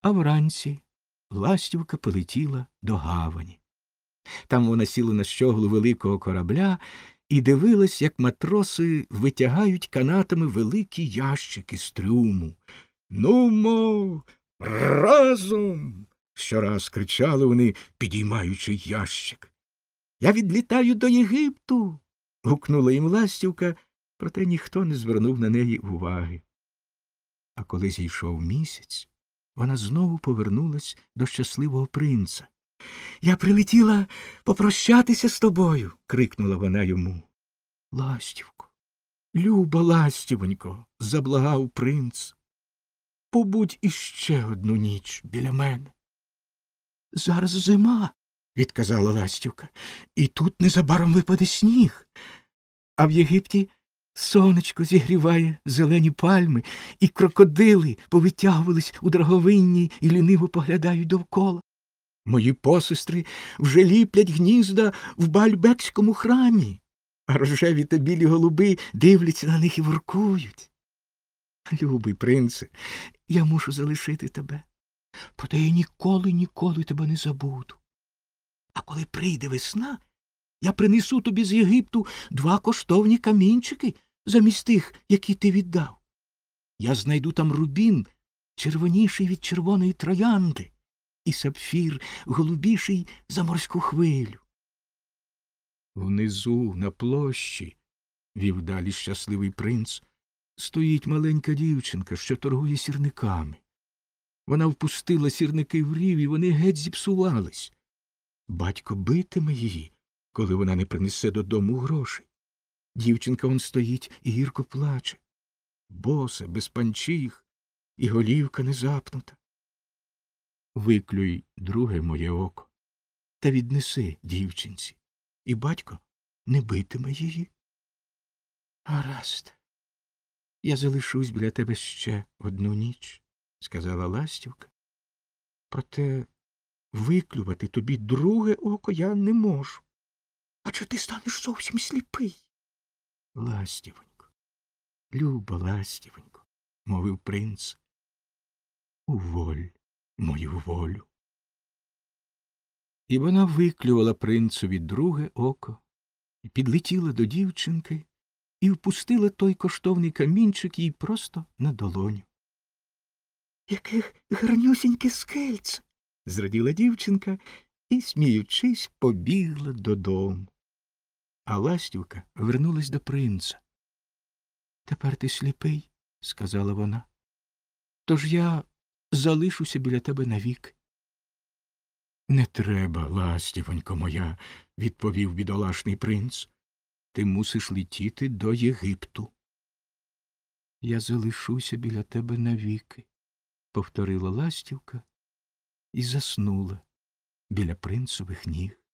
А вранці ластівка полетіла до гавані. Там вона сіла на щоглу великого корабля і дивилась, як матроси витягають канатами великі ящики з трюму. «Нумо, разом!» – щораз кричали вони, підіймаючи ящик. «Я відлітаю до Єгипту!» – гукнула їм ластівка, проте ніхто не звернув на неї уваги. А коли зійшов місяць, вона знову повернулась до щасливого принца. «Я прилетіла попрощатися з тобою!» – крикнула вона йому. «Ластівко, люба ластівонько!» – заблагав принц. «Побудь іще одну ніч біля мене». «Зараз зима!» – відказала ластівка. «І тут незабаром випаде сніг. А в Єгипті сонечко зігріває зелені пальми, і крокодили повитягувались у драговинні і ліниво поглядають довкола. Мої посестри вже ліплять гнізда в Баальбекському храмі, а рожеві та білі голуби дивляться на них і воркують. Любий принце, я мушу залишити тебе, проте я ніколи тебе не забуду. А коли прийде весна, я принесу тобі з Єгипту 2 коштовні камінчики замість тих, які ти віддав. Я знайду там рубін, червоніший від червоної троянди, і сапфір, голубіший за морську хвилю. Внизу, на площі, вів далі щасливий принц, стоїть маленька дівчинка, що торгує сірниками. Вона впустила сірники в рів, і вони геть зіпсувались. Батько битиме її, коли вона не принесе додому грошей. Дівчинка он стоїть і гірко плаче. Боса, без панчіх, і голівка не запнута. Виклюй друге моє око та віднеси дівчинці, і батько не битиме її. Гаразд, я залишусь біля тебе ще одну ніч, сказала ластівка. Проте виклювати тобі друге око я не можу. Адже ти станеш зовсім сліпий. Ластівонько, люба ластівонько, мовив принц, уволь мою волю. І вона виклювала принцеві друге око, і підлетіла до дівчинки, і впустила той коштовний камінчик їй просто на долоню. Яке гарнюсіньке скельце! Зраділа дівчинка і, сміючись, побігла додому. А ластівка вернулась до принца. Тепер ти сліпий, сказала вона. Тож я залишуся біля тебе навіки. Не треба, ластівонько моя, відповів бідолашний принц. Ти мусиш летіти до Єгипту. Я залишуся біля тебе навіки, повторила ластівка і заснула біля принцевих ніг.